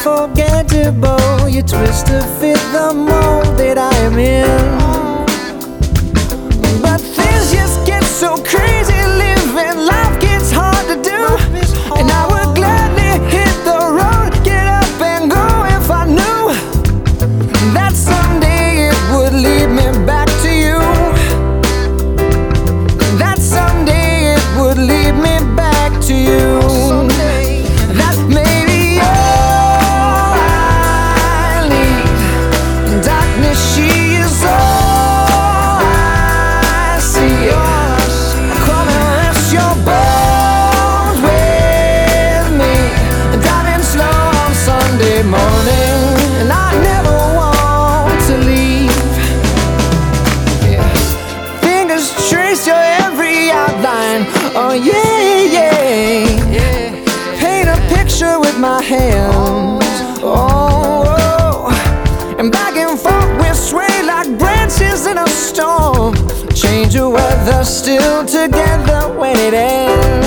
unforgettable. You twist to fit the mold that I am in. But things just get so crazy, living life gets hard to do. And I would gladly hit the road, get up and go if I knew that someday it would lead me back to you. That someday it would lead me back to you. That maybe all I need. Darkness, she is all I see. Come and rest your bones with me. Driving slow on Sunday morning, and I never want to leave. Yeah. Fingers trace your every outline. Oh yeah, yeah. Paint a picture with my hands. Oh, and back and forth we sway like branches in a storm. Change the weather, still together when it ends.